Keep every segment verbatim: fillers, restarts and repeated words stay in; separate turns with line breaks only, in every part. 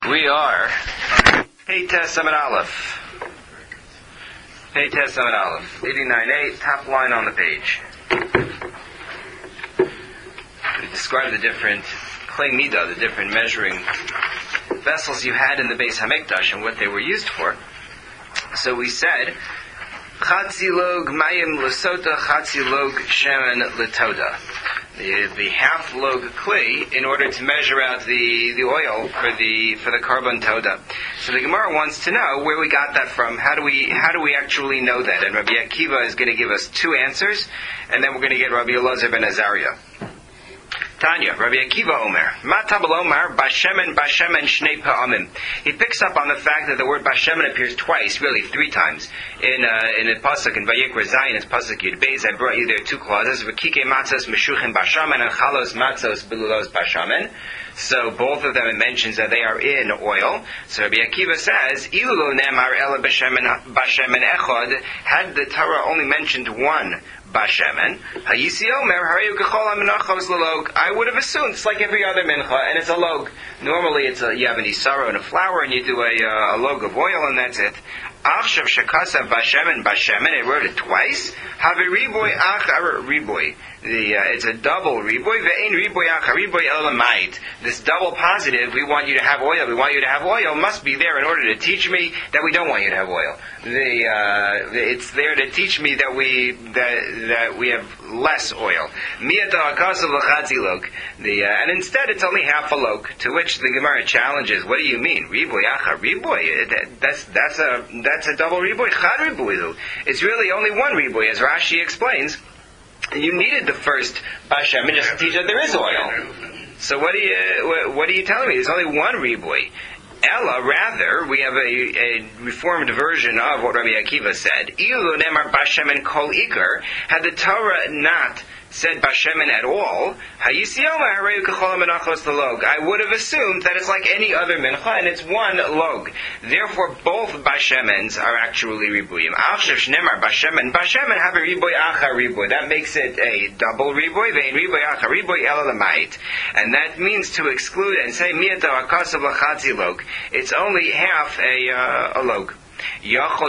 We are Hey Test Summit Aleph. Hey Test Summit Aleph. eighty-nine eight, top line on the page. We describe the different clay midah, the different measuring vessels you had in the Beis Hamikdash and what they were used for. So we said, Chatzi log mayim l'sota, chatzi log shemen l'toda. The, the half log clay in order to measure out the, the oil for the for the carbon toda. So the Gemara wants to know where we got that from. How do we how do we actually know that? And Rabbi Akiva is going to give us two answers, and then we're going to get Rabbi Elazar ben Azariah. Tanya, Rabbi Akiva Omer, Matabal Omer, Bashemen, Bashemen, Shnei Pa'amim. He picks up on the fact that the word Bashemen appears twice, really three times, in uh, in the pasuk in Vayikra Zayin. It's pasuk Yud Beis. I brought you there two clauses: V'kike matzos meshuchim Bashamen and Chalos matzos belulos Bashamen. So both of them it mentions that they are in oil. So Rabbi Akiva says, Ilu lo nemar ela Bashemen Bashemen echad. Had the Torah only mentioned one Bashemen, Hayisi Omer, Harayu Gechol HaMenachos L'Log. I would have assumed it's like every other mincha, and it's a log. Normally, it's a, you have an isara and a flour, and you do a, uh, a log of oil, and that's it. Achshav Shekasa Bashemen Bashemen. It wrote it twice. Have a riboy achar riboy. The uh, it's a double riboy. Ve'ein riboy achar riboy elamait. This double positive. We want you to have oil. We want you to have oil. Must be there in order to teach me that we don't want you to have oil. The uh, it's there to teach me that we that that we have less oil. Miyata akasav l'chatzi log. The uh, and instead it's only half a log. To which the Gemara challenges, what do you mean riboy achar riboy? That, that's that's a that's a double riboy. Chad riboy. It's really only one riboy, as Rashi explains. You needed the first Bashemen just to teach that there is oil. So what do you what are you telling me? There's only one riboy. Ella, rather, we have a, a reformed version of what Rabbi Akiva said. Ilu nemar Bashemen kol ikar. Had the Torah not said Bashemen at all, I would have assumed that it's like any other mincha, and it's one log. Therefore, both Bashemens are actually ribuyim. Bashemen, Bashemen have a riboy achar riboy. That makes it a double riboy. Vein riboy achar riboy elalamait, and that means to exclude and say miyata akasav lachatzi log. It's only half a uh, a log. So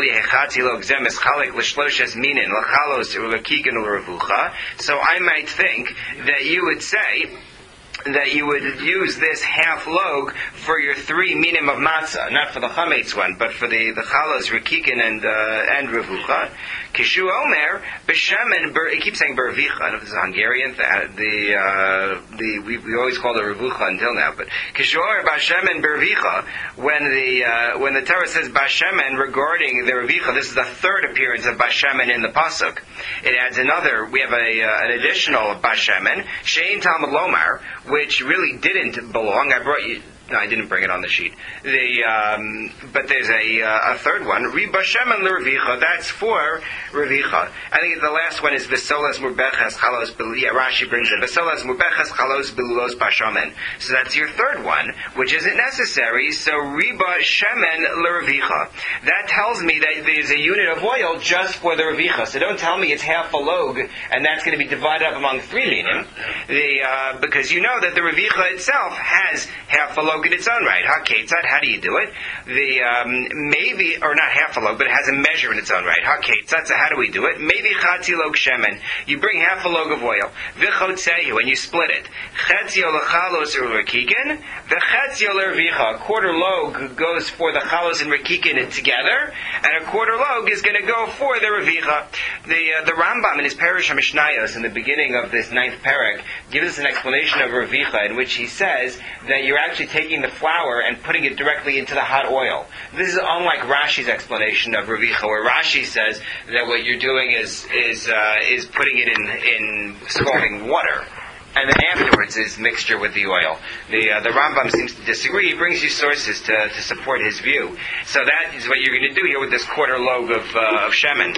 I might think that you would say that you would use this half log for your three minim of matzah, not for the chametz one, but for the the chalos, rekikin, and uh, and revucha. Kishu Omer b'shemen. It keeps saying bervicha. I don't know if this is Hungarian. The uh, the we, we always call it revucha until now, but Kishu Omer b'shemen bervicha. When the uh, when the Torah says b'shemen regarding the revicha, this is the third appearance of b'shemen in the pasuk. It adds another. We have a uh, an additional b'shemen shein Talmud Lomar, which really didn't belong. I brought you. No, I didn't bring it on the sheet. The um, but there's a uh, a third one. Riba shemen l'revicha. That's for revicha. I think the last one is v'solas murbeches chalos. Yeah, Rashi brings it. V'solas murbeches chalos belulos bashamen. So that's your third one, which isn't necessary. So riba shemen l'revicha. That tells me that there's a unit of oil just for the revicha. So don't tell me it's half a log and that's going to be divided up among three minim. The uh, because you know that the revicha itself has half a log in its own right. Ha-ketzad, how do you do it? The um, maybe, or not half a log, but it has a measure in its own right. Ha-ketzad, so how do we do it? Maybe chatzi log shemen. You bring half a log of oil. V'chotzehu, and you split it. Chetzio lechalos u'rekikin, v'chetzio l'revicha. A quarter log goes for the chalos and rekikin together, and a quarter log is going to go for the revicha. The uh, the Rambam in his Perish HaMishnayos, in the beginning of this ninth parak, gives us an explanation of revicha, in which he says that you're actually taking the flour and putting it directly into the hot oil. This is unlike Rashi's explanation of revicha, where Rashi says that what you're doing is is uh, is putting it in in scalding water, and then afterwards is mixture with the oil. The uh, the Rambam seems to disagree. He brings you sources to, to support his view. So that is what you're going to do here with this quarter log of uh, of shemen.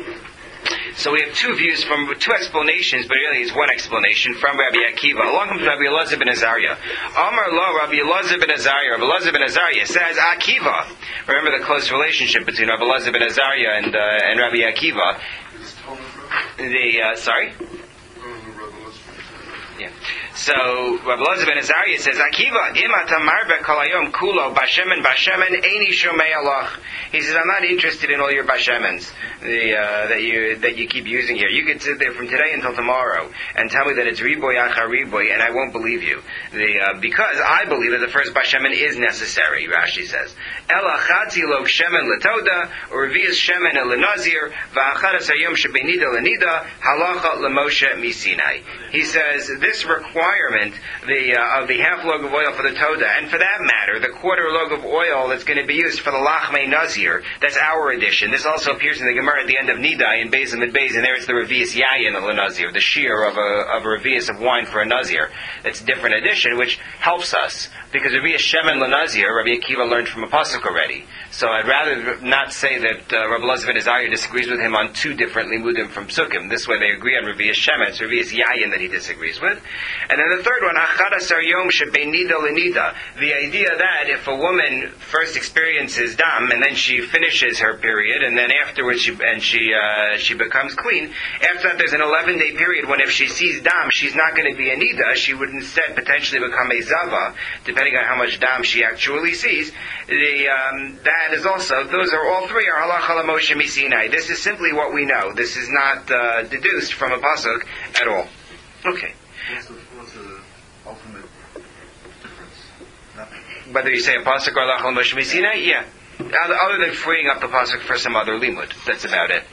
So we have two views from two explanations, but really it's one explanation from Rabbi Akiva. Along comes Rabbi Elazar ben Azariah. Amar lo Rabbi Elazar ben Azariah. Rabbi Elazar ben Azariah says Akiva. Remember the close relationship between Rabbi Elazar ben Azariah and uh, and Rabbi Akiva. The uh, sorry. Yeah. So Rabbi Elazar ben Azariah says, Akiva, im ata marbe kol hayom kulo bashemen bashemen eini shomei alach. He says, I'm not interested in all your bashemens the, uh, that you that you keep using here. You could sit there from today until tomorrow and tell me that it's riboy achar riboy, and I won't believe you. The, uh, because I believe that the first bashemen is necessary, Rashi says. Ela chatzi log shemen letoda, or revius shemen lenazir, va'achadas hayom shebenida lenida, halacha lemoshe misinai. He says, this requirement the, uh, of the half log of oil for the toda, and for that matter, the quarter log of oil that's going to be used for the lachmei nazir, that's our edition. This also appears in the Gemara at the end of Nidai in Beis and Beis, and there it's the revius yayin of the nazir, the shear of a, of a revius of wine for a nazir. That's a different edition, which helps us, because revius shemen lenazir, Rabbi Akiva learned from a pasuk already. So I'd rather not say that uh, Rabbi Elazar ben Azariah disagrees with him on two different limudim from Sukkim. This way they agree on revius shemen, it's revius yayin that he disagrees with. And then the third one, achadas yom shebenida lenida, the idea that if a woman first experiences dam and then she finishes her period, and then afterwards she and she uh, she becomes clean, after that there's an eleven day period when if she sees dam, she's not going to be a nida, she would instead potentially become a zava, depending on how much dam she actually sees. The um, that is also, those are all three are halacha lemoshe misinai. This is simply what we know. This is not uh, deduced from a pasuk at all. Okay.
What's the, what's the ultimate difference? Nothing.
Whether you say a pasuk or halacha lemoshe misinai, yeah. Other than freeing up the pasuk for some other limud, that's about it.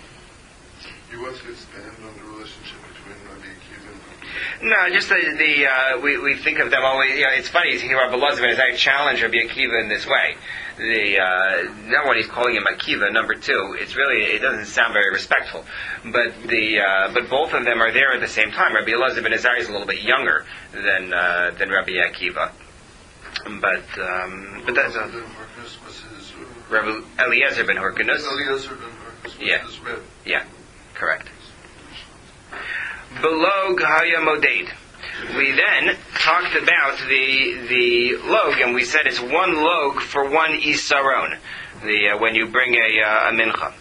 You want to expand on the relationship between Rabbi Akiva and
No, just the, the uh, we we think of them always. You know, it's funny to hear Rabbi Elazar as I challenge Rabbi Akiva in this way. The uh, not when he's calling him Akiva, number two. It's really it doesn't sound very respectful, but the uh, but both of them are there at the same time. Rabbi Elazar ben Azariah is a little bit younger than uh, than Rabbi Akiva, but um, but that's a, Rabbi Eliezer ben Hyrcanus.
Eliezer ben Hyrcanus was
Yeah.
his rib.
Yeah, correct. Below Gahaya Moded. We then talked about the the log, and we said it's one log for one isaron. The uh, when you bring a, uh, a mincha.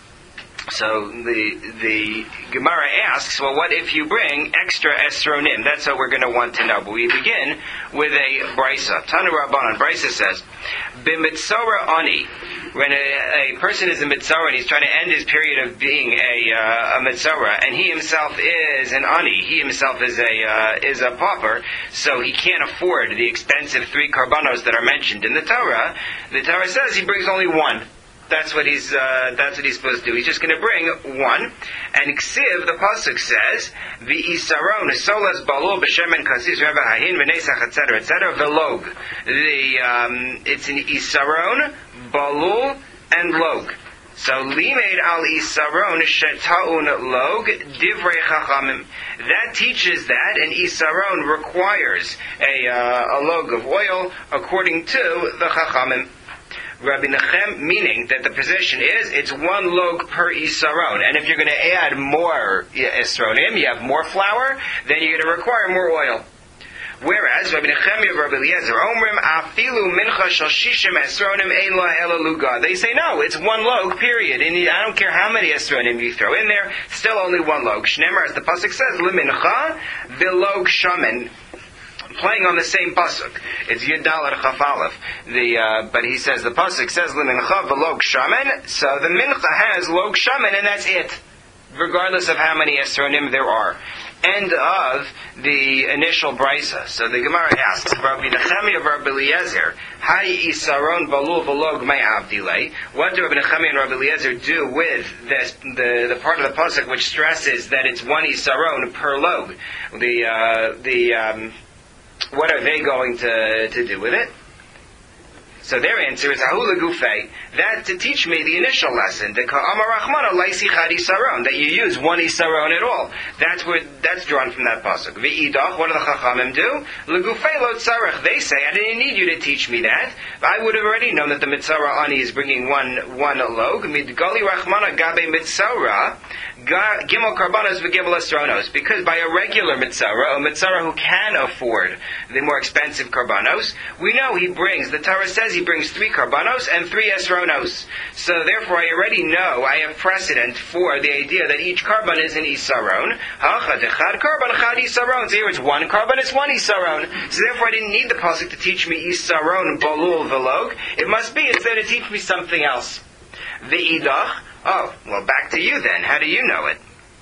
So the the Gemara asks, well, what if you bring extra esronim? That's what we're going to want to know. But we begin with a brisa. Tanu Rabbanan. Brisa says, "B'mitzora ani." When a, a person is a mitzora and he's trying to end his period of being a uh, a mitzora, and he himself is an ani, he himself is a uh, is a pauper, so he can't afford the expensive three karbanos that are mentioned in the Torah. The Torah says he brings only one. That's what he's. Uh, that's what he's supposed to do. He's just going to bring one. And Ksiv, the pasuk says, "V'isaron solas balul b'shemen kasis reba hahin v'nesach et cetera et cetera v'log." The um, it's an isaron, balul, and log. So limeid al isaron shetaun log divrei chachamim. That teaches that an isaron requires a uh, a log of oil according to the chachamim. Rabbi Nachem, meaning that the position is it's one log per isaron, and if you're going to add more esronim, you have more flour, then you're going to require more oil. Whereas Rabbi Nechemia of Rabbi Eliezer Omrim Afilu Mincha Shel Shishim Esronim Ein La Ela Luga. They say no, it's one log. Period. And I don't care how many esronim you throw in there, still only one log. Shneimar, as the pasuk says, Limincha V'log Shamen. Playing on the same pasuk, it's Yud Dalet Chaf Aleph. The uh, but he says the pasuk says Limincha V'log Shamen, so the mincha has log shamen, and that's it, regardless of how many esronim there are. End of the initial brisa. So the Gemara asks, Rabbi Nechemia of Rabbi Eliezer, Hai isaron balul v'log may avdilei. What do Rabbi Nechemia and Rabbi Eliezer do with this, the the part of the pasuk which stresses that it's one isaron per log? The uh, the um, what are they going to to do with it? So their answer is Ahula Gufei, that to teach me the initial lesson, the Ka'amar Rachmana Laisi Chad Isaron, that you use one Isaron at all. That's where that's drawn from that pasuk. V'idach, what do the Chachamim do? L'Gufei Lo Tzarech. They say, I didn't need you to teach me that. I would have already known that the Mitzora Ani is bringing one one log. Midgali Rachmana Gabe Mitzora Gimel Karbanos v'Gimel Esronos. Because by a regular Mitzora, a Mitzora who can afford the more expensive Karbanos, we know he brings, the Torah says he he brings three karbanos and three esronos. So therefore I already know, I have precedent for the idea that each karban is an isaron. Hachad echad karban, chad isaron. So here it's one karban, it's one isaron. So therefore I didn't need the pasuk to teach me isaron, balul, velog. It must be instead to teach me something else. Ve'idach. Oh, well back to you then. How do you know it?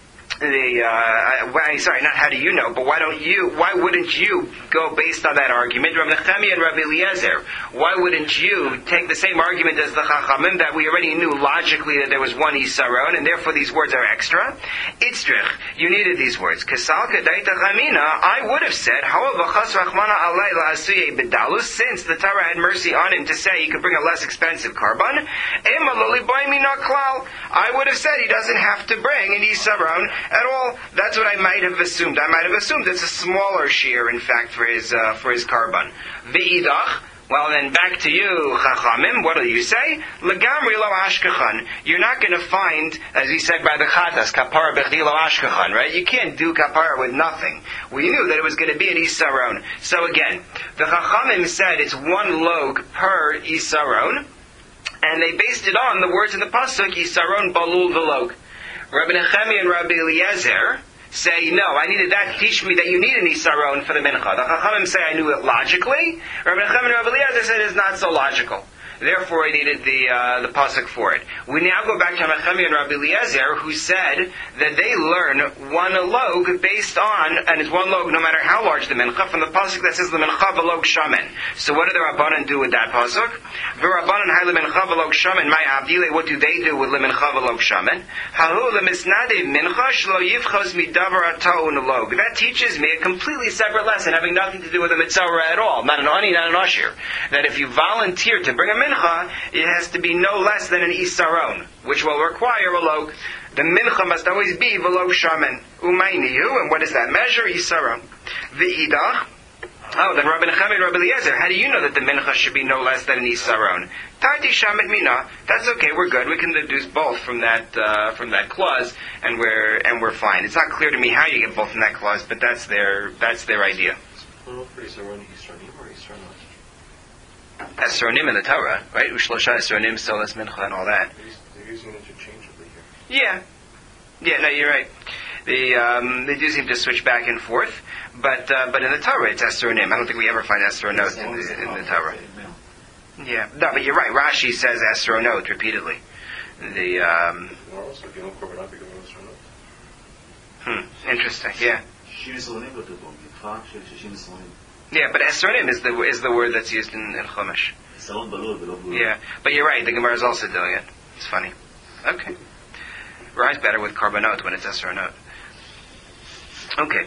The uh, well, sorry, not how do you know, but why don't you? Why wouldn't you go based on that argument, Rav Nechemia and Rav Eliezer? Why wouldn't you take the same argument as the Chachamim that we already knew logically that there was one Isaron, and therefore these words are extra? Itzrich, you needed these words. Kesalka daita chamina, I would have said, Hawavachas rachmana alay la'asuye bedalus, since the Torah had mercy on him to say he could bring a less expensive karban. Ema loli boimina klal, I would have said he doesn't have to bring an Isaron at all. That's what I might have assumed. I might have assumed it's a smaller shear, in fact, for his uh, for his karban. Ve'idach. Well, then back to you, Chachamim. What do you say? Legamri lo ashkechan. You're not going to find, as he said by the Chatas, kapara bechdi lo ashkechan, right? You can't do kapara with nothing. We knew that it was going to be an isaron. So again, the Chachamim said it's one log per isaron, and they based it on the words in the pasuk isaron balul velog. Rabbi Nechemia and Rabbi Eliezer say, no, I needed that to teach me that you need an Isaron for the Mincha. The Chachamim say I knew it logically. Rabbi Nechemia and Rabbi Eliezer said it's not so logical. Therefore, I needed the uh, the pasuk for it. We now go back to Rabbi Nechemia and Rabbi Eliezer, who said that they learn one log based on, and it's one log no matter how large the mincha, from the pasuk that says the mincha v'log shamen. So what do the Rabbanan do with that pasuk? V'Rabbanan hay lemincha v'log shamen. My avdile, what do they do with lemincha v'log shamen? Hahu lemisnadev mincha shlo yivchos midavar ata'un log. That teaches me a completely separate lesson, having nothing to do with a mitzvah at all. Not an ani, not an ashir. That if you volunteer to bring a mincha, it has to be no less than an isaron, which will require a log. The mincha must always be v'log shamen. Umaynihu, and what is that measure? Isaron. V'idach. Oh, then Rabbi Nechemia and Rabbi Eliezer, how do you know that the mincha should be no less than an isaron? Tarti shamet mina. That's okay. We're good. We can deduce both from that uh, from that clause, and we're and we're fine. It's not clear to me how you get both from that clause, but that's their that's their idea. Esronim in the Torah, right? Ushlosha Esronim, Solas Mincha, and all that.
They're using it interchangeably here.
Yeah. Yeah, no, you're right. They, um, they do seem to switch back and forth, but uh, but in the Torah it's Esronim. I don't think we ever find Esronot in the, in the Torah. Yeah. No, but you're right. Rashi says Esronot repeatedly. The, um... Hmm, interesting, yeah. Yeah, but Esronim is the is the word that's used in, in Chumash. Yeah, but you're right. The Gemara is also doing it. It's funny. Okay, Rye's better with karbanot when it's Esronot. Okay.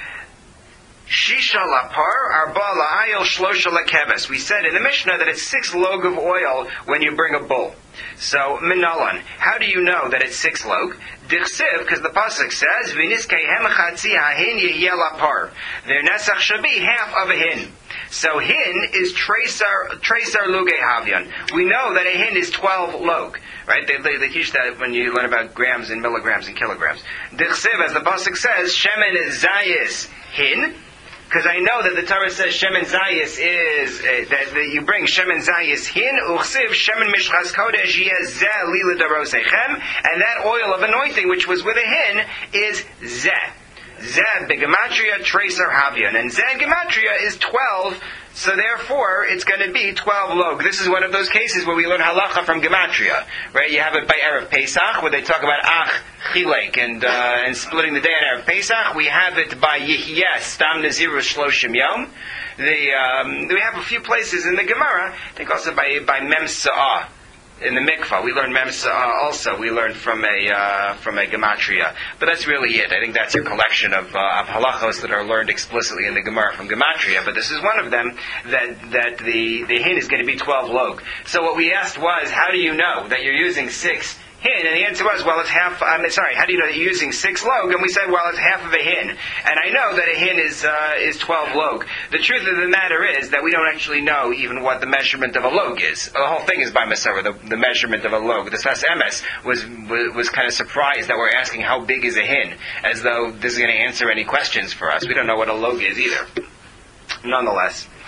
Shisha lapar arba la'ayil shlosha lakeves. We said in the Mishnah that it's six log of oil when you bring a bull. So minalan, how do you know that it's six log? Dichsiv, because the pasuk says v'niskeihem chatzi hahin yehiel lapar. Their nesach should be half of a hin. So hin is tresar tresar luge havyan. We know that a hin is twelve log, right? They, they, they teach that when you learn about grams and milligrams and kilograms. Dichsiv, as the pasuk says, shemen is zayis hin. Because I know that the Torah says Shemen Zayis is, uh, that, that you bring Shemen Zayis hin, uchsiv Shemen Mishchas Kodesh yezeh lila darosechem, and that oil of anointing which was with a hin is zeh. Zeh, begematria, tracer, havyan. And zeh gematria is twelve, so therefore it's going to be twelve log. This is one of those cases where we learn halacha from gematria, right? You have it by Erev Pesach, where they talk about ach, chilek, and, uh, and splitting the day on Erev Pesach. We have it by Yihyeh, stam nazirus shloshim yom. The, um, we have a few places in the Gemara, I think also by, by Mem Sa'ah. In the mikvah, we learn mems uh, also. We learn from a uh, from a gematria, but that's really it. I think that's a collection of uh, of halachos that are learned explicitly in the Gemara from gematria. But this is one of them that that the the hin is going to be twelve log. So what we asked was, how do you know that you're using six hin? And the answer was, well, it's half. I'm sorry. How do you know that you're using six log? And we said, well, it's half of a hin. And I know that a hin is uh, is twelve log. The truth of the matter is that we don't actually know even what the measurement of a log is. The whole thing is by Masorah, the, the measurement of a log. The Sfas Emes was, was was kind of surprised that we're asking how big is a hin, as though this is going to answer any questions for us. We don't know what a log is either. Nonetheless.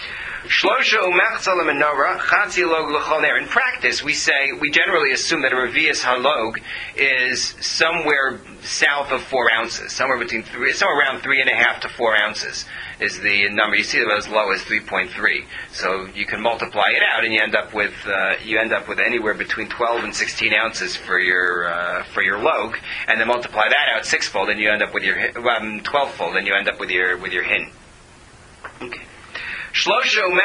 Shlosha umechza lemenorah chatzi log l'chol ner. In practice, we say we generally assume that a revius halog is somewhere south of four ounces, somewhere between three, somewhere around three and a half to four ounces is the number. You see it as low as three point three. So you can multiply it out, and you end up with uh, you end up with anywhere between twelve and sixteen ounces for your uh, for your log, and then multiply that out sixfold, and you end up with your um, twelvefold, and you end up with your with your hin. Okay. We said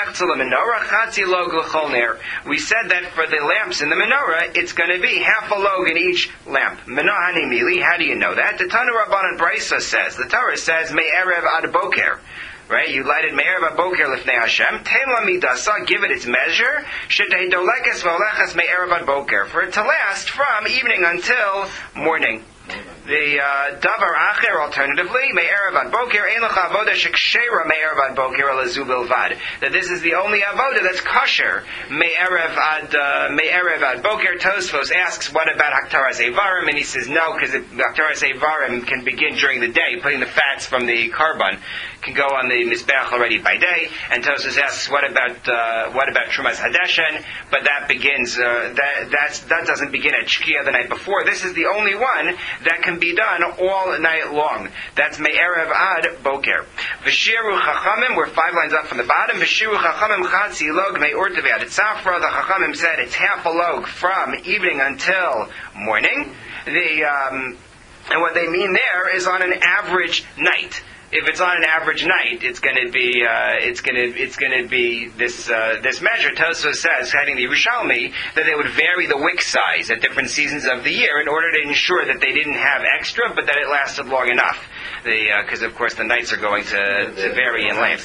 that for the lamps in the menorah, it's going to be half a log in each lamp. Menahani mili, how do you know that? The Tanu Rabbanan Brisa says, the Torah says, Me'erev ad boker. Right? You lighted Me'erev ad boker lifnei Hashem. Tema midasa, give it its measure. Shetei dolekes v'olechas Me'erev ad boker. For it to last from evening until morning. The davar acher, alternatively, me'erev ad boker ein lecha avoda shekshera me'erev ad boker alazu bilvad. That this is the only avoda that's kosher. Me'erev ad uh, me'erev ad boker. Tosfos asks, what about haktaras evarim? And he says no, because haktaras evarim can begin during the day. Putting the fats from the carbon can go on the mizbeach already by day. And Tosfos asks, what about uh, what about trumas hadeshen? But that begins uh, that that's, that doesn't begin at shkia the night before. This is the only one that can be done all night long. That's me'erev ad boker. V'shiru chachamim, we're five lines up from the bottom. V'shiru chachamim chatzi log me'or teviat tzafra. The chachamim said it's half a log from evening until morning. The um, and what they mean there is on an average night. If it's on an average night, it's going to be uh, it's going to it's going to be this uh, this measure. Tosfos says, citing the Yerushalmi, that they would vary the wick size at different seasons of the year in order to ensure that they didn't have extra, but that it lasted long enough. Because uh, of course the nights are going to, to vary in length.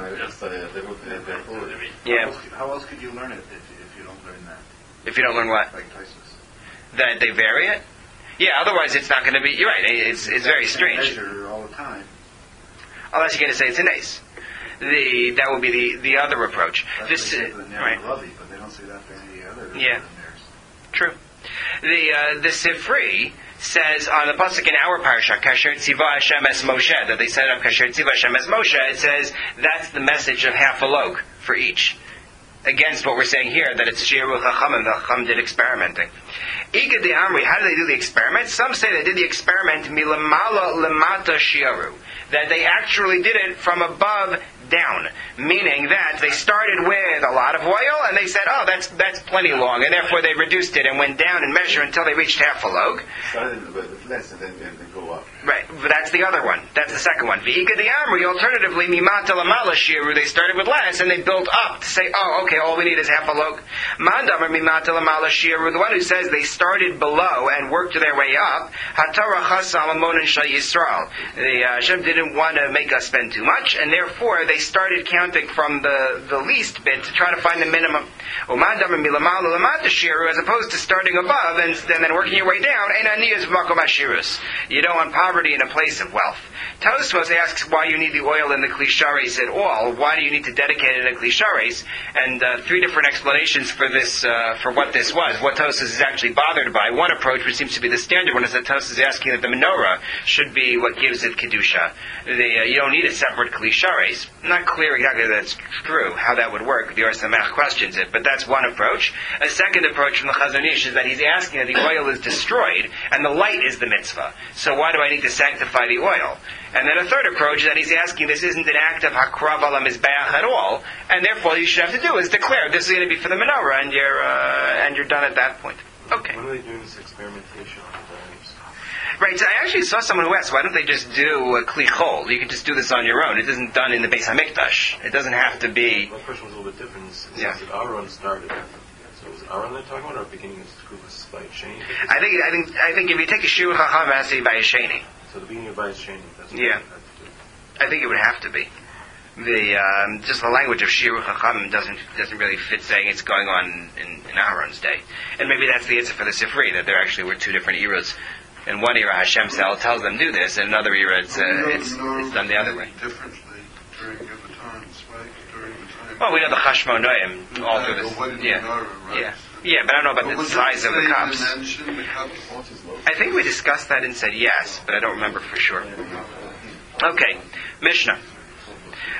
Yeah.
How else could you learn it if, if you don't learn that?
If you don't learn what?
Like Tysus.
That they vary it. Yeah. Otherwise, it's not going to be. You're right. It's it's very strange.
Measure all the time.
Unless you're going to say it's an ace. The that would be the, the other approach.
That's
this uh, right.
Lovey, but they don't say that for any other.
Yeah. True. The uh, the Sifri says on the pasuk in our parasha, Kasher Tziva Hashem Es Moshe, that they set up Kasher Tziva Hashem Es Moshe. It says that's the message of half a log for each. Against what we're saying here, that it's Shiru Chachamim, the Chacham did experimenting. Igad the Amri, how did they do the experiment? Some say they did the experiment milamala lemata shiaru, that they actually did it from above down, meaning that they started with a lot of oil and they said, oh, that's that's plenty long, and therefore they reduced it and went down and measured until they reached half a log.
Started with less and then, and then go up.
Right, but that's the other one. That's the second one. V'ika the Amri, alternatively, mimata lamala shiru, they started with less and they built up to say, oh, okay, all we need is half a log. Mandamar mimata lamala shiru, the one who says they started below and worked their way up, hatara chasam amonin shal Yisrael. The uh, Hashem didn't want to make us spend too much, and therefore they started counting from the, the least bit to try to find the minimum. Umandamar milamala lamata shiru, as opposed to starting above and, and then working your way down, ein aniyas v'makom hashirus. You don't want poverty in a place of wealth. Tosfos asks why you need the oil in the klishares at all. Why do you need to dedicate it in klishares? And uh, three different explanations for this, uh, for what this was. What Tosfos is actually bothered by. One approach, which seems to be the standard one, is that Tosfos is asking that the menorah should be what gives it kedusha. The, uh, you don't need a separate klishares. Not clear exactly that that's true. How that would work. The Or Samach questions it, but that's one approach. A second approach from the Chazon Ish is that he's asking that the oil is destroyed and the light is the mitzvah. So why do I need to sanctify the oil? And then a third approach is that he's asking this isn't an act of hakrav ala mizbeach at all, and therefore all you should have to do is declare this is going to be for the menorah, and you're uh, and you're done at that point. Okay.
When are they doing this experimentation on the values?
Right. So I actually saw someone who asked, why don't they just do a kli chol? You can just do this on your own. It isn't done in the Beis Hamikdash. It doesn't have to be.
My question was a little bit different. It says
Yeah.
that Aaron started. So was Aaron they're talking about, or beginning of Skukas by Shani?
I think I think I think if you take a shiur chacham, it has to be by a sheni.
So the beginning of by Shani. That's what
Yeah.
I have to do.
I think it would have to be. The um, just the language of shiur chacham doesn't doesn't really fit saying it's going on in, in Aaron's day, and maybe that's the answer for the Sifri, that there actually were two different eras. In one era, Hashem tells them do this, and another era, it's uh, it's, it's done the other way.
Differently during other times, right? During the time.
Well, we know the Chashmonaim all through this. Yeah, yeah, yeah, but I don't know about the size of the cups.
The cups?
I think we discussed that and said yes, but I don't remember for sure. Okay, Mishnah.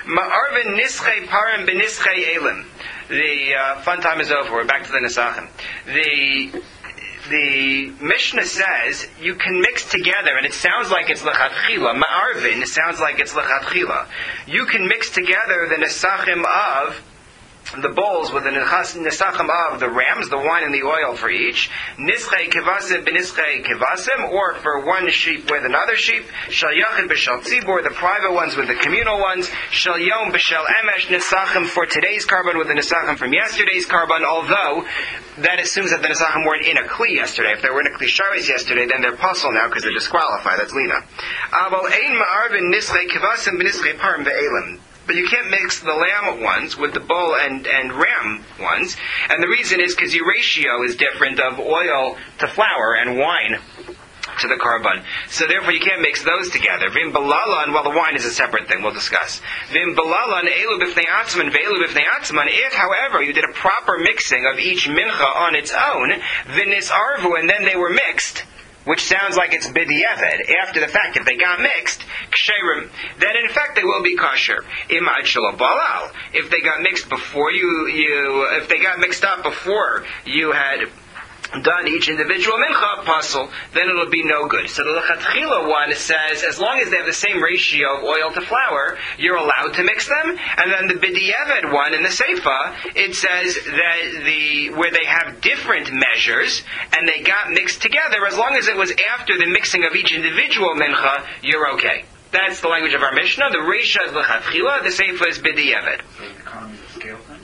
Ma'arvin nischei parim b'nischei elim. The uh, fun time is over. We're back to the Nesachim. The the Mishnah says you can mix together, and it sounds like it's lechatchila. Ma'arvin sounds like it's lechatchila. You can mix together the Nesachim of the bowls with the nesachim of the rams, the wine and the oil for each, nischei kevasim b'nischei kevasim, or for one sheep with another sheep, shal yachid b'shal tzibur, the private ones with the communal ones, shal yom b'shal emesh, nesachim for today's carbon with the nesachim from yesterday's carbon, although that assumes that the nesachim weren't in a kli yesterday. If they were in a kli sharis yesterday, then they're puzzle now because they're disqualified. That's lina. Aval ein ma'arvin nischei kevasim b'nischei parim ve'elim. But you can't mix the lamb ones with the bull and, and ram ones. And the reason is because your ratio is different of oil to flour and wine to the carbon. So therefore you can't mix those together. Vim balalan, well the wine is a separate thing, we'll discuss. Vim balalan, elu b'fnei atzman, ve'elu b'fnei atzman. If, however, you did a proper mixing of each mincha on its own, v'nis arvu, and then they were mixed, which sounds like it's b'diavad, after the fact, if they got mixed, ksherim, then in fact they will be kosher. Imad shalom balal. If they got mixed before you, you, if they got mixed up before you had done each individual mincha puzzle, then it'll be no good. So the lechatchila one says, as long as they have the same ratio of oil to flour, you're allowed to mix them. And then the b'diavad one in the seifa, it says that the where they have different measures and they got mixed together, as long as it was after the mixing of each individual mincha, you're okay. That's the language of our Mishnah. The Reisha is lechatchila, the seifa is b'diavad.
So the economies of scale thing?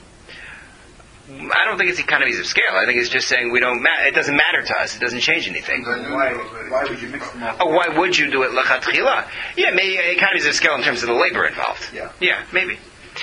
I don't think it's economies of scale. I think it's just saying we don't. Ma- it doesn't matter to us. It doesn't change anything.
Why, why would you mix them all?
Oh, why would you do it lechatchila? Yeah, maybe economies of scale in terms of the labor involved.
Yeah.
Yeah, maybe.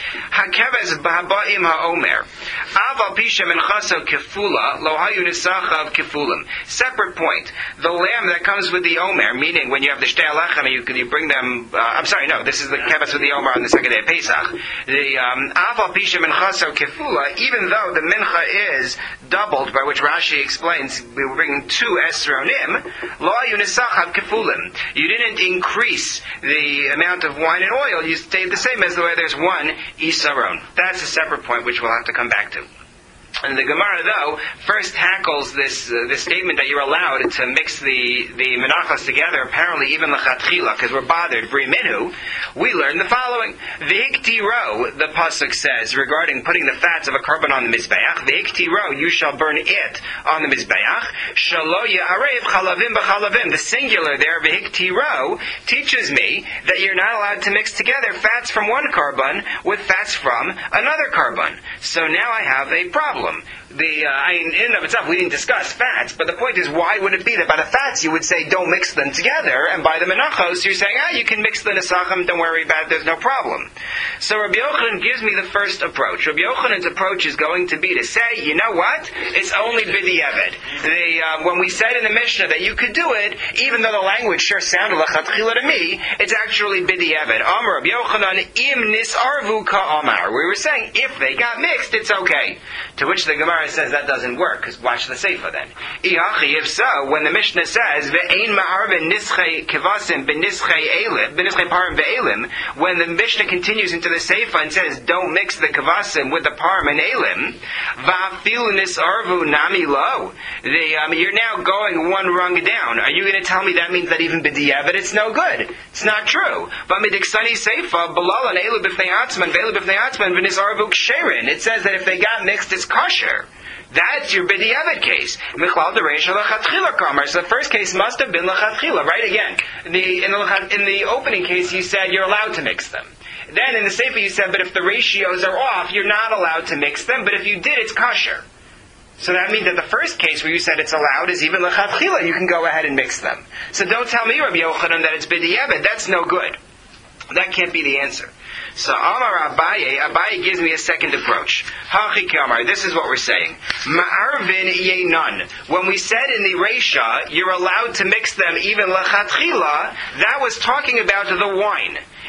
Hakevez b'haba'im ha'omer. Aval pisha menchaso kefula lo hayu nisachav kefulim. Separate point. The lamb that comes with the omer, meaning when you have the shtei alechem, you you bring them. Uh, I'm sorry, no. This is the keves with the omer on the second day of Pesach. The aval pisha menchaso kefula. Even though the mincha is doubled, by which Rashi explains we were bringing two esronim, lo hayu nisachav kefulim. You didn't increase the amount of wine and oil. You stayed the same as the way there's one Isaron. That's a separate point which we'll have to come back to. And the Gemara, though, first tackles this uh, this statement that you're allowed to mix the, the menachos together, apparently even lechatchila, because we're bothered, bri minhu. We learn the following. V'hiktiro, the pasuk says, regarding putting the fats of a carbon on the mizbeach, v'hiktiro, you shall burn it on the mizbeach, shalo ya'arev chalavim b'chalavim. The singular there, v'hiktiro, teaches me that you're not allowed to mix together fats from one carbon with fats from another carbon. So now I have a problem. The, uh, I mean, in and of itself, we didn't discuss fats, but the point is, why would it be that by the fats you would say don't mix them together, and by the menachos you're saying, ah, you can mix the nesachim, don't worry about it, there's no problem. So Rabbi Yochanan gives me the first approach. Rabbi Yochanan's approach is going to be to say, you know what? It's only b'diavad. The uh, when we said in the Mishnah that you could do it, even though the language sure sounded lechatchila to me, it's actually b'diavad. Amar Rabbi Yochanan im nisarvu ka'amar. We were saying if they got mixed, it's okay. To which the Gemara says that doesn't work, because watch the Seifa then. Iachi, if so, when the Mishnah says, Ve'ein ma'arvin nischei kevasim b'nischei elim, b'nischei parim ve'elim, when the Mishnah continues into the Seifa and says, don't mix the kevasim with the parim and elim, va'afilu nisarvu nami lo, the, um, you're now going one rung down. Are you going to tell me that means that even b'diavad it's no good? It's not true. But midiksani Seifa, b'lalan elu b'fnei atzman, ve'elu b'fnei atzman, v'nisarvu ksherin. It says that if they got mixed, it's kosher. That's your b'diavad case. Michlal dereisha lechatchila kamar. So the first case must have been lechatchila, right? Again, the, in, the, in the opening case, you said you're allowed to mix them. Then in the Sefer you said, but if the ratios are off, you're not allowed to mix them. But if you did, it's kosher. So that means that the first case where you said it's allowed is even lechatchila. You can go ahead and mix them. So don't tell me, Rabbi Yochanan, that it's b'diavad. That's no good. That can't be the answer. So Amar Abaye, Abaye gives me a second approach. Hachi Kamar, this is what we're saying. Ma'arvin yenan. When we said in the Reisha, you're allowed to mix them even lechatchila, that was talking about the wine.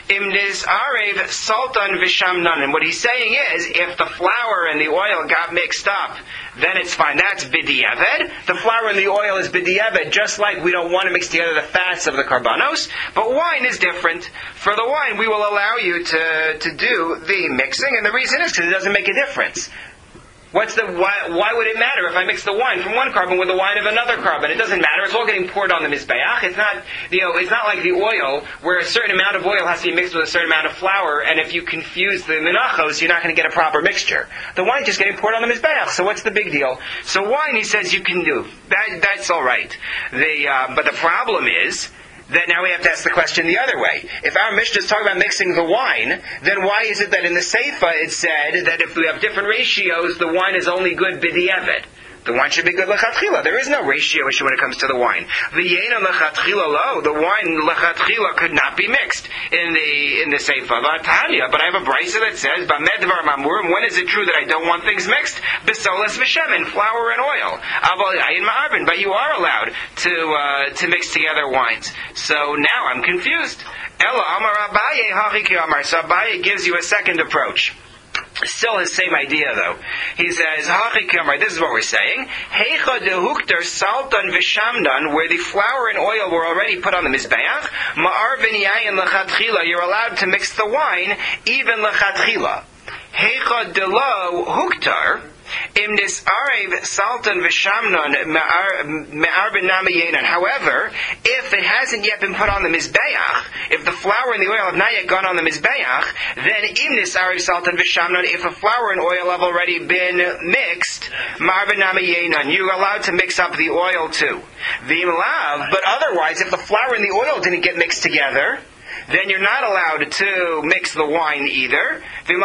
Imnis arev sultan vishamnan. And what he's saying is, if the flour and the oil got mixed up, then it's fine. That's b'diavad. The flour and the oil is b'diavad, just like we don't want to mix together the fats of the karbanos. But wine is different. For the wine, we will allow you to, to do the mixing, and the reason is because it doesn't make a difference. What's the why, why would it matter if I mix the wine from one carbon with the wine of another carbon? It doesn't matter. It's all getting poured on the mizbeach. It's not, you know, it's not like the oil where a certain amount of oil has to be mixed with a certain amount of flour, and if you confuse the menachos, you're not going to get a proper mixture. The wine's just getting poured on the mizbeach. So what's the big deal? So wine, he says, you can do that. That's all right. The uh, but the problem is that now we have to ask the question the other way. If our Mishnah is talking about mixing the wine, then why is it that in the Seifa it said that if we have different ratios, the wine is only good b'diavad? The wine should be good lechatchila. There is no ratio issue when it comes to the wine. V'yena lechatchila lo. The wine lechatchila could not be mixed in the in the Seifa. Vatanya, but I have a brisa that says, B'medvar mamurim. When is it true that I don't want things mixed? B'solas v'shemen, flour and oil. Aval yayin ma'arvin. But you are allowed to uh, to mix together wines. So now I'm confused. Ella amar Abaye hachiki amar. So Abaye gives you a second approach. Still his same idea, though. He says, this is what we're saying. Heicha dehukter saltan v'shamdan, where the flour and oil were already put on the mizbeach, ma'ar v'niyayin lechatchila, you're allowed to mix the wine, even lechatchila. Heicha delo huktar, imnis arev saltan v'shamdan me'ar v'namayenan. However, if it hasn't yet been put on the mizbeach, if the flour and the oil have not yet gone on the mizbeach, then imnis arev saltan v'shamdan, if the flour and oil have already been mixed, me'ar v'namayenan, you're allowed to mix up the oil too. V'imlav, but otherwise, if the flour and the oil didn't get mixed together, then you're not allowed to mix the wine either.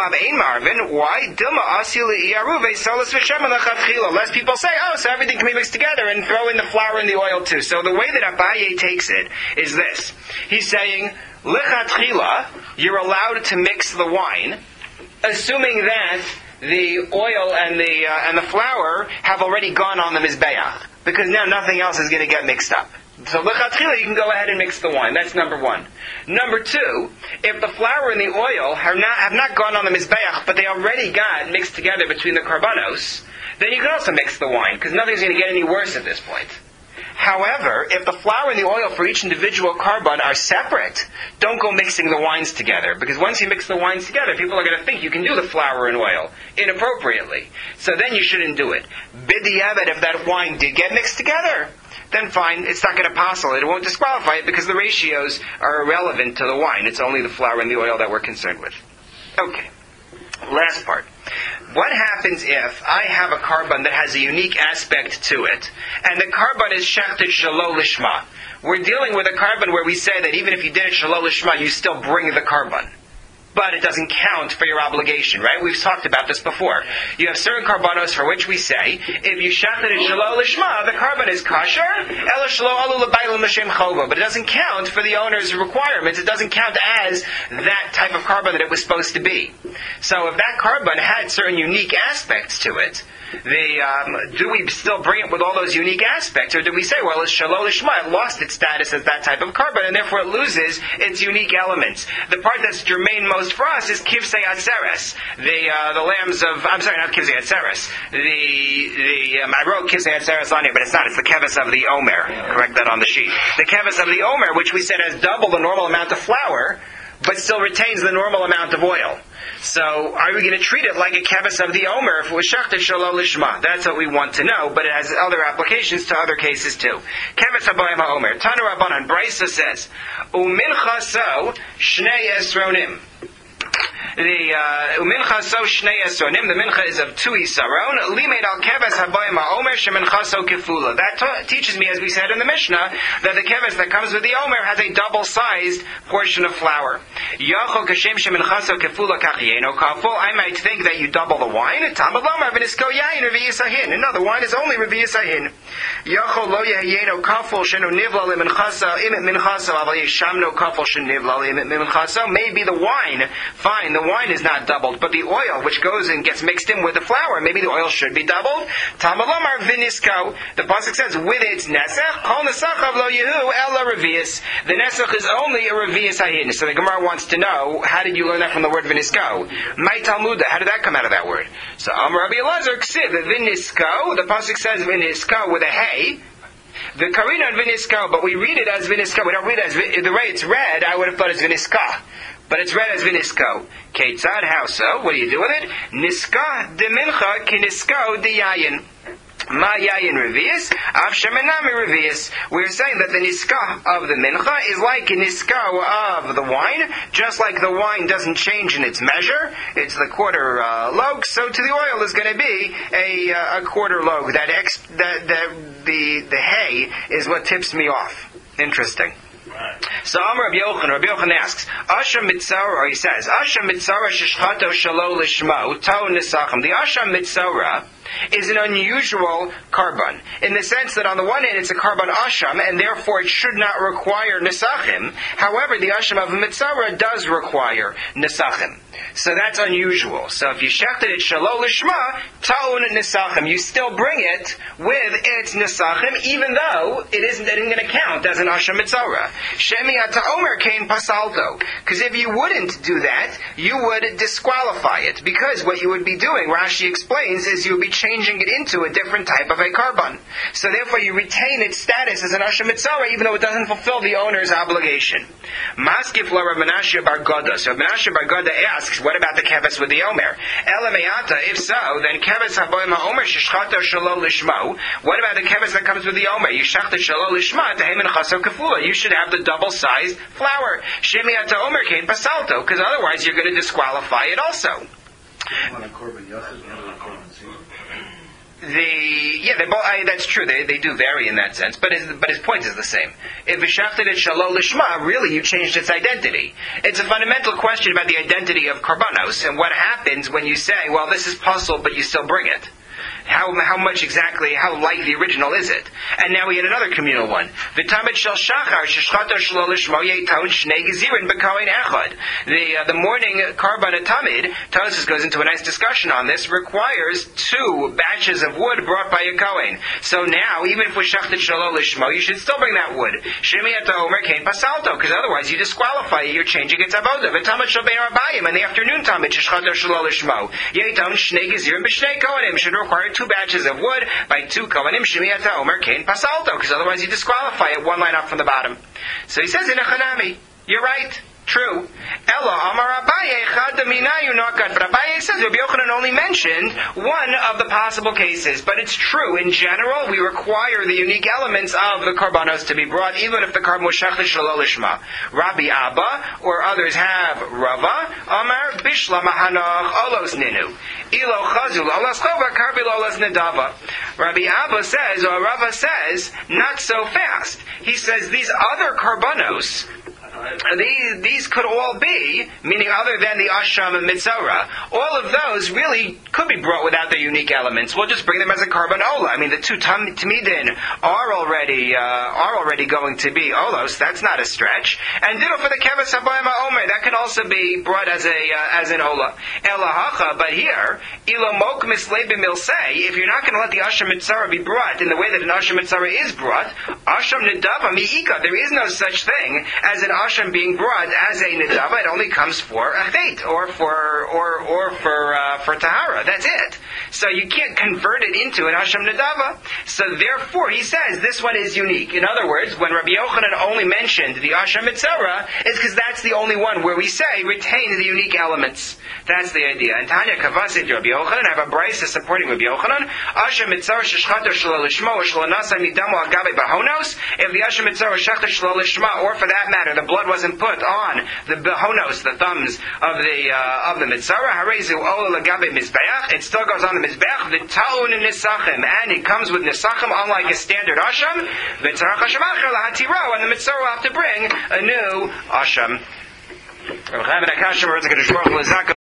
Why? Lest people say, oh, so everything can be mixed together and throw in the flour and the oil too. So the way that Abaye takes it is this. He's saying, lechatchila, you're allowed to mix the wine, assuming that the oil and the uh, and the flour have already gone on the mizbeach, because now nothing else is going to get mixed up. So lechatchila, you can go ahead and mix the wine. That's number one. Number two, if the flour and the oil have not have not gone on the mizbeach, but they already got mixed together between the karbanos, then you can also mix the wine, because nothing's going to get any worse at this point. However, if the flour and the oil for each individual carbon are separate, don't go mixing the wines together. Because once you mix the wines together, people are going to think you can do the flour and oil inappropriately. So then you shouldn't do it. B'diavad, if that wine did get mixed together, then fine, it's not going to passel it. It won't disqualify it because the ratios are irrelevant to the wine. It's only the flour and the oil that we're concerned with. Okay. Last part. What happens if I have a carbon that has a unique aspect to it, and the carbon is shechted shelo lishma? We're dealing with a carbon where we say that even if you did it shelo lishma, you still bring the carbon. But it doesn't count for your obligation, right? We've talked about this before. You have certain carbonos for which we say, if you shechted it shelo lishma, the carbon is kosher, ela shelo alu l'baylim l'shem chova. But it doesn't count for the owner's requirements. It doesn't count as that type of carbon that it was supposed to be. So if that carbon had certain unique aspects to it, the um, do we still bring it with all those unique aspects, or do we say, well, it's shelo lishma, it lost its status as that type of carbon, and therefore it loses its unique elements? The part that's germane most for us is kivsei atzeres, the uh, the lambs of, I'm sorry, not kivsei atzeres, the, the um, I wrote kivsei atzeres on here, but it's not, it's the keves of the omer, correct that on the sheet. The keves of the omer, which we said has double the normal amount of flour, but still retains the normal amount of oil. So, are we going to treat it like a keves of the omer if it was shechted shelo lishma? That's what we want to know, but it has other applications to other cases too. Keves habayim haomer. Tanu Rabbanan, Brisa says, umincha so shnei esronim. The umincha so shnei esronim. The mincha is of two isaron. Limeid al keves habayim haomer shemincha so kefula. That t- teaches me, as we said in the Mishnah, that the keves that comes with the omer has a double-sized portion of flour. Yachol kashem shemincha so kefula kachiyeno kaful. I might think that you double the wine. Tamad lomar v'nisko yayin reviyisahin. No, the wine is only reviyisahin. Yachol lo yahiyeno kaful shenu nivla liminchasa imit minchasa aval yeshamno kaful shenivla imit minchasa. Maybe the wine, fine, the wine is not doubled, but the oil which goes and gets mixed in with the flour, maybe the oil should be doubled. Talmud Lomar vinisko. The pasuk says, with its nesach, kol nesachav lo yehu ela revius. The nesach is only a revius hayin. So the Gemara wants to know, how did you learn that from the word vinisko? My Talmuda, how did that come out of that word? So Amar Rabbi Elazar ksiv vinisko. The pasuk says vinisko with a hey. The karina and vinisko, but we read it as vinisko. We don't read it as the way it's read. I would have thought it's viniska, but it's read as vinisko. Ketzad, how so? What do you do with it? Niska de mincha ki nisko de yayin. Ma yayin revius, av shemenami revius. We're saying that the niska of the mincha is like a niska of the wine, just like the wine doesn't change in its measure. It's the quarter uh, log, so to the oil is going to be a, uh, a quarter log. That, ex, that, that the the hay is what tips me off. Interesting. So Amar Rabbi Yochanan, Rabbi Yochanan asks, Asha Mitzora, or he says, Asha Mitzora shishchato shalo lishmo, tau nisachim. The Asha Mitzora is an unusual carbon, in the sense that on the one hand it's a carbon asham, and therefore it should not require nisachim. However, the asham of a mitzara does require nisachim. So that's unusual. So if you shechted it shalo lishma, ta'un nisachim, you still bring it with its nisachim, even though it isn't, it isn't going to count as an asham mitzara. Shemi ata'omer kain pasalto. Because if you wouldn't do that, you would disqualify it. Because what you would be doing, Rashi explains, is you would be changing it into a different type of a carbon. So therefore you retain its status as an Asha Mitzara, even though it doesn't fulfill the owner's obligation. Maskif la Rav Menashe bar Goda. So Rav Menashe bar Goda asks, what about the keves with the Omer? Elameata, if so, then keves haboim ha'omer shishchato shalo lishmo. What about the keves that comes with the Omer? You shachta shalo lishma tehemin chaso kafula. You should have the double-sized flour. Shemi ata Omer kain pasalto, because otherwise you're going to disqualify it also. The yeah, they both, I, that's true. They they do vary in that sense, but his, but his point is the same. If v'shachted it shalo lishma, really you changed its identity. It's a fundamental question about the identity of karbanos and what happens when you say, well, this is puzzle, but you still bring it. How how much exactly, how like the original is it? And now we had another communal one. V'tamid shel shachar sheshchato shelo lishmo yeitaun shnei gezirin b'kohen echad. The uh, the morning karban tamid, Tosfos goes into a nice discussion on this, requires two batches of wood brought by a kohen. So now, even if we shachted shelo lishmo, you should still bring that wood. Shemi ata omer kain pasalto, because otherwise you disqualify it, you're changing its avodah. V'tamid shel bein arbayim, in the afternoon tamid sheshchato shelo lishmo yeitaun shnei gezirin b'shnei kohenim, should require two batches of wood by two kohanim, shemiyata omer kain pasalto, because otherwise you disqualify it one line up from the bottom. So he says in a chanami, you're right, true. Ella amar Abaye chad minayu nakat. But Abaye says Rabbi Yochanan only mentioned one of the possible cases, but it's true. In general, we require the unique elements of the karbanos to be brought, even if the carbon was shachli shelo lishma. Rabbi Abba or others have Rava amar bishla mahanach olos ninu. Ilo chazul olos chova karbi olos nedava. Rabbi Abba says, or Rava says, not so fast. He says these other karbanos, These, these could all be, meaning other than the asham and mitzora, all of those really could be brought without their unique elements. We'll just bring them as a carbon ola. I mean, the two tam, tamidin are already uh, are already going to be olos. That's not a stretch. And ditto for the keves habayim ha'omer, that can also be brought as a uh, as an ola. Elahacha, but here, ilomok mislebim milsei, if you're not going to let the asham mitzora be brought in the way that an asham mitzora is brought, asham nedava mi'ika, there is no such thing as an asham being brought as a nedava. It only comes for a chait, or for or or for uh, for tahara. That's it. So you can't convert it into an asham nedava. So therefore, he says this one is unique. In other words, when Rabbi Yochanan only mentioned the asham mitzora, it's because that's the only one where we say retain the unique elements. That's the idea. And Tanya Kavasid Rabbi Yochanan, I have a brisa supporting Rabbi Yochanan. Asham mitzora sheshchato shelo lishma or shelo nasa midamo agabe bahonos. If the asham mitzora shechta shelo lishma, or for that matter, the blood wasn't put on the bahonos, the thumbs of the uh, of the mitzara, harezu ola lagabe mizbeach, it still goes on the mizbeach, the taun nisachim, and it comes with nisachim, unlike a standard asham. Mitzarach hashamacher lahatiro, and the mitzara will have to bring a new asham.